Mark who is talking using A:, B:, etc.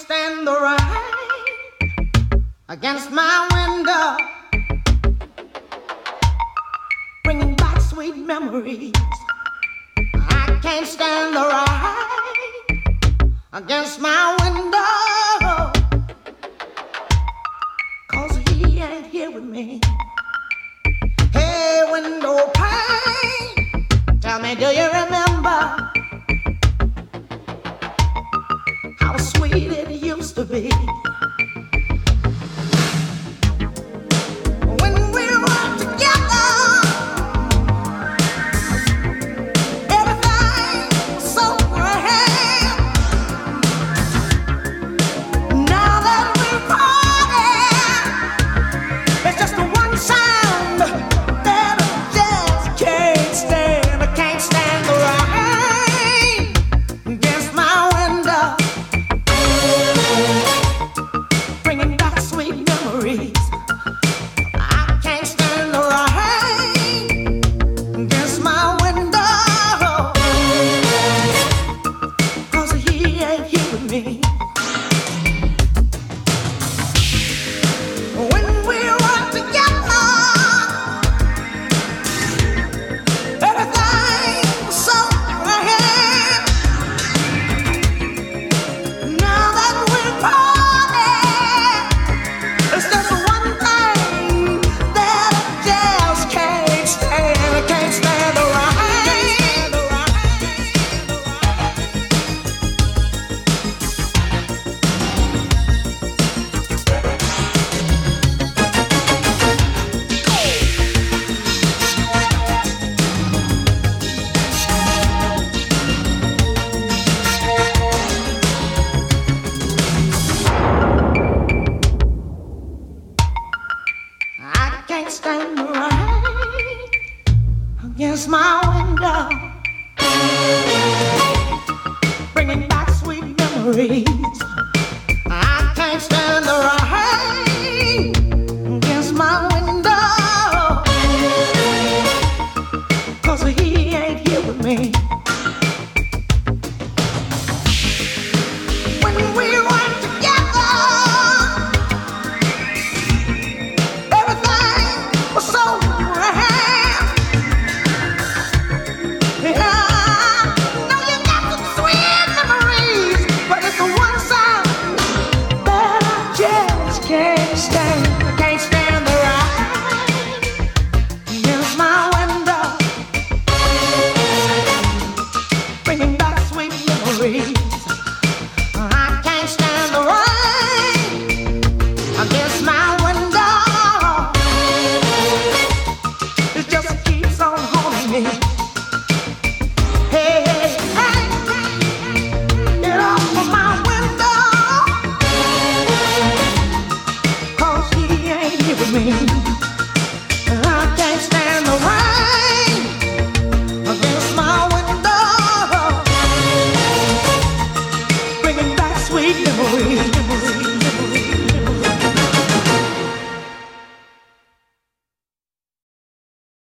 A: stand the rain against my window, bringing back sweet memories. I can't stand the rain against my window, 'cause he ain't here with me. Hey, window pane, tell me, do you remember how sweet it used to be? When we were together, everything was so grand. Now that we're parted, it's just the one sound that I just can't stand. I can't stand the rain against my window, bringing back sweet memories. I can't stand the rain against my window, 'cause he ain't here with me. When we were together, everything was so grand. Now that we're parted, it's just one thing that I just can't stand. I can't stand the rain. I can't stand the rain against my window, bringing back sweet memories. I can't stand the rain against my window, 'cause he